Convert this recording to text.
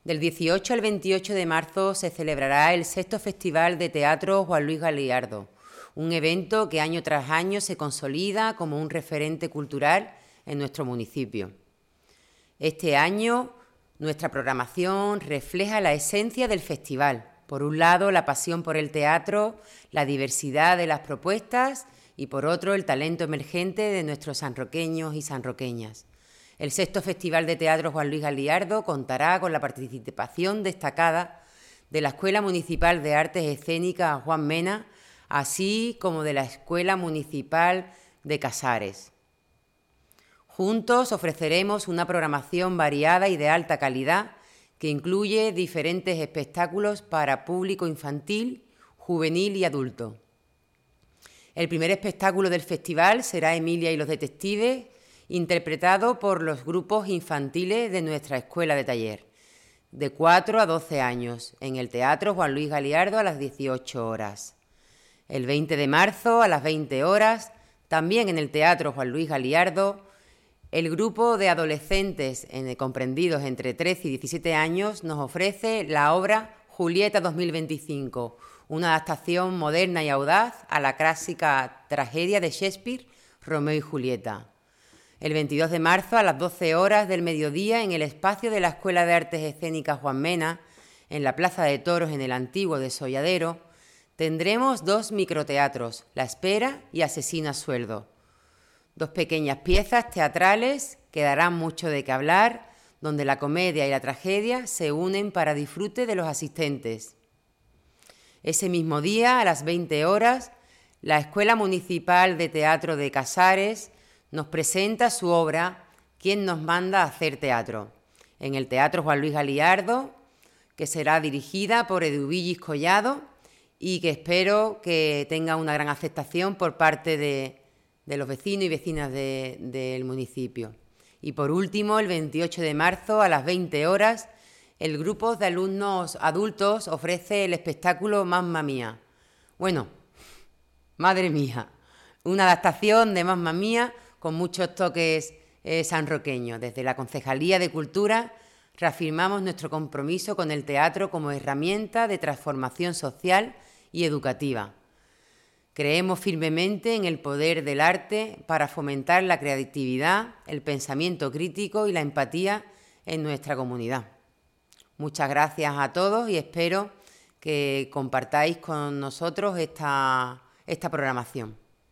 Del 18 al 28 de marzo se celebrará el sexto Festival de Teatro Juan Luis Galiardo, un evento que año tras año se consolida como un referente cultural en nuestro municipio. Este año, nuestra programación refleja la esencia del festival. Por un lado, la pasión por el teatro, la diversidad de las propuestas y por otro, el talento emergente de nuestros sanroqueños y sanroqueñas. El sexto Festival de Teatro Juan Luis Galiardo contará con la participación destacada de la Escuela Municipal de Artes Escénicas Juan Mena, así como de la Escuela Municipal de Casares. Juntos ofreceremos una programación variada y de alta calidad que incluye diferentes espectáculos para público infantil, juvenil y adulto. El primer espectáculo del festival será Emilia y los detectives, interpretado por los grupos infantiles de nuestra escuela de taller, de 4 a 12 años, en el Teatro Juan Luis Galiardo a las 18 horas. El 20 de marzo a las 20 horas, también en el Teatro Juan Luis Galiardo, el grupo de adolescentes comprendidos entre 13 y 17 años nos ofrece la obra Julieta 2025, una adaptación moderna y audaz a la clásica tragedia de Shakespeare, Romeo y Julieta. El 22 de marzo a las 12 horas del mediodía en el espacio de la Escuela de Artes Escénicas Juan Mena, en la Plaza de Toros en el antiguo Desolladero, tendremos 2 microteatros, La Espera y Asesino a sueldo. 2 pequeñas piezas teatrales que darán mucho de qué hablar, donde la comedia y la tragedia se unen para disfrute de los asistentes. Ese mismo día, a las 20 horas, la Escuela Municipal de Teatro de Casares nos presenta su obra ¿Quién nos manda a hacer teatro?, en el Teatro Juan Luis Galiardo, que será dirigida por Eduvillis Collado y que espero que tenga una gran aceptación por parte de los vecinos y vecinas del municipio. Y por último, el 28 de marzo a las 20 horas, el grupo de alumnos adultos ofrece el espectáculo Mamma Mía. Bueno, madre mía, una adaptación de Mamma Mía con muchos toques sanroqueños. Desde la Concejalía de Cultura reafirmamos nuestro compromiso con el teatro como herramienta de transformación social y educativa. Creemos firmemente en el poder del arte para fomentar la creatividad, el pensamiento crítico y la empatía en nuestra comunidad. Muchas gracias a todos y espero que compartáis con nosotros esta programación.